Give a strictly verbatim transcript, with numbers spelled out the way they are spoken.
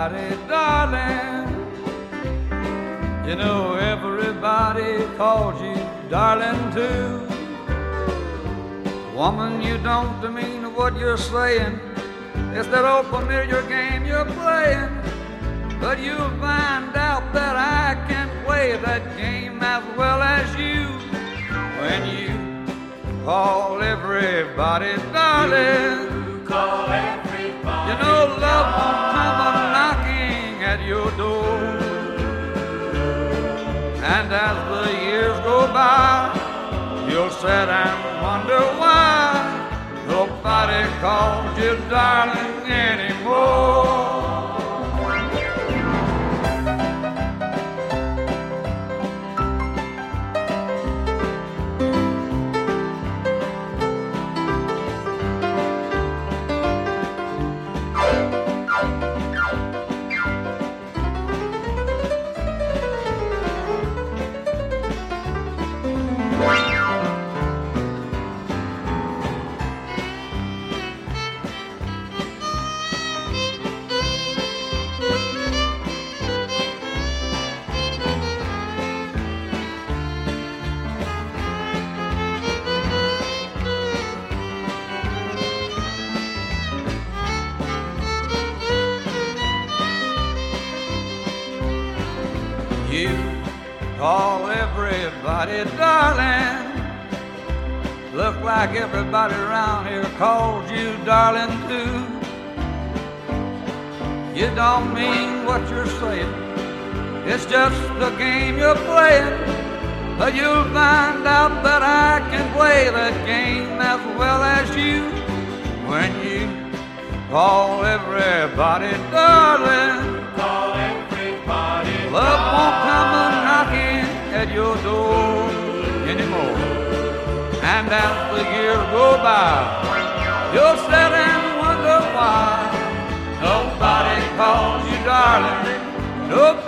everybody, darling. You know everybody calls you darling too. Woman, you don't mean what you're saying. It's that old familiar game you're playing. But you'll find out that I can play that game as well as you when you call everybody darling. You call everybody. You know love won't come a-knocking at your door. And as the years go by, you'll sit and wonder why nobody calls you darling anymore. You call everybody darling. Look like everybody around here calls you darling too. You don't mean what you're saying. It's just the game you're playing. But you'll find out that I can play that game as well as you when you call everybody darling. Call everybody. Love won't come a-knocking at your door anymore. And as the years go by, you'll sit and wonder why nobody calls you darling. Nobody